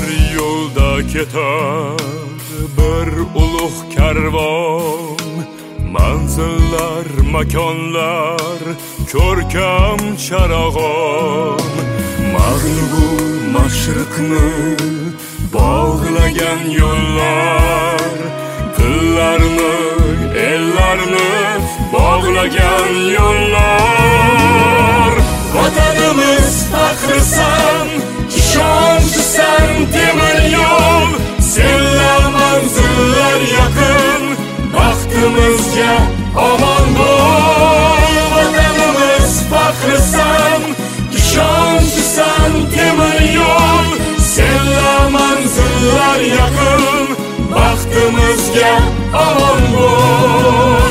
temir yo'lda ketar bir ulug' karvon, manzillar, makonlar, ko'rkam charog'on. Mag'lubu mashriqni bog'lagan yo'llar, tillarni, ellarni bog'lagan yo'llar. Vatanimiz faxrisan, ishonchsan temir yo'l, senlar manzillar yaqin, baxtimizga omon bo'l. Vatanimiz faxrisan, ishonchsan temir yo'l, senlar manzillar yaqin, baxtimizga omon bo'l.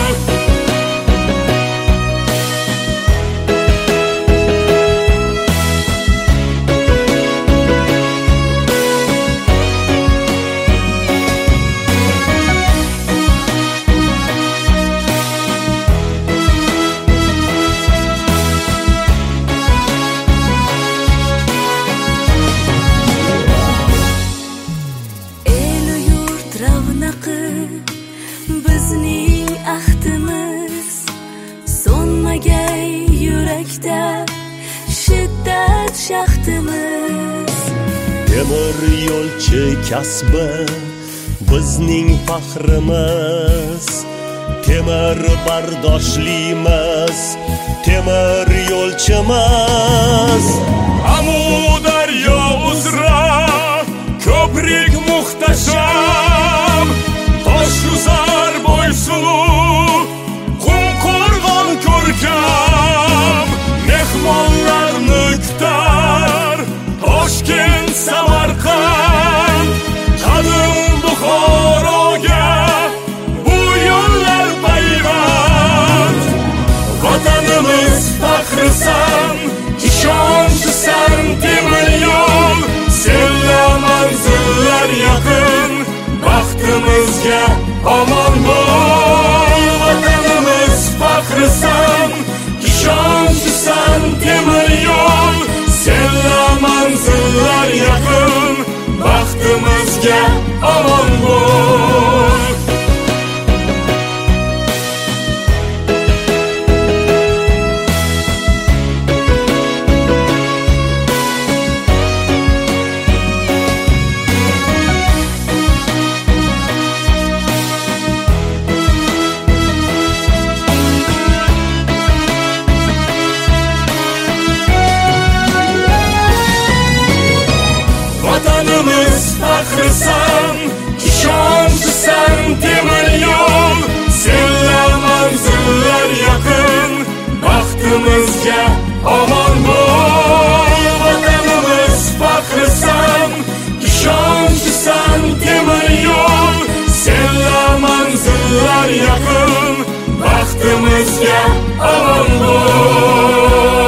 Bizning ahdimiz so'nmagay yurakda shiddat shaxtimiz. Temir yo'lchi kasbi bizning faxrimiz, temir bardoshligimiz, temir yo'lchimiz. Amudaryo uzra ko'prik muhtasham, toshuzar bo'ysulu qum qo'rg'on ko'rkam, mehmonlarni kutar Toshkent, Samarqand, qadim Buxoroga bu yo'llar payvand. Vatanimiz faxrisan, ishonchsan temir yo'l, senlar manzillar yaqin, baxtimizga omon bo'l. Vatanimiz faxrisan, ishonchsan temir yo'l, senlar manzillar yaqin, baxtimizga omon bo'l. Vatanimiz faxrisan, ishonchsan temir yo'l, senlar manzillar yaqin, baxtimizga omon bo'l. Vatanimiz faxrisan, ishonchsan temir yo'l, senlar manzillar yaqin, baxtimizga omon bo'l.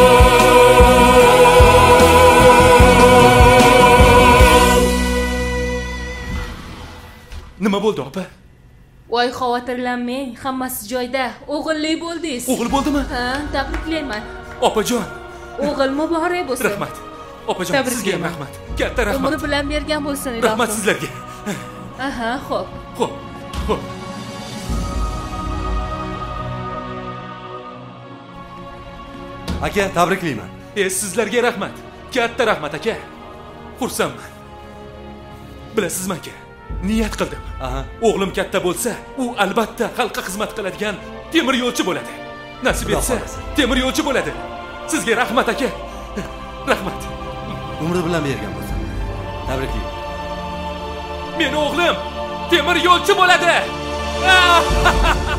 Nima bo'ldi opa? Voy, xavotirlanmang, hammasi joyida. O'g'illi bo'ldingiz. O'g'il bo'ldimi? Ha, tabriklayman. Opajon, O'g'il muborak bo'lsin. rahmat. Opajon, sizga ham rahmat. Katta rahmat. Umri bilan bergan bo'lsin, ilohim. Rahmat sizlarga. Aha, xo'p. Xo'p, xo'p. Aka, tabriklayman. Sizlarga rahmat. Katta rahmat aka. Xursandman. Bilasizmi aka? Niyat qildim. O'g'lim katta bo'lsa, u albatta xalqqa xizmat qiladigan temir yo'lchi bo'ladi. Nasib etsa, temir yo'lchi bo'ladi. Sizga rahmat aka. Rahmat. Umri bilan bergan bo'lsin. Tabriklayman. Meni o'g'lim temir yo'lchi bo'ladi.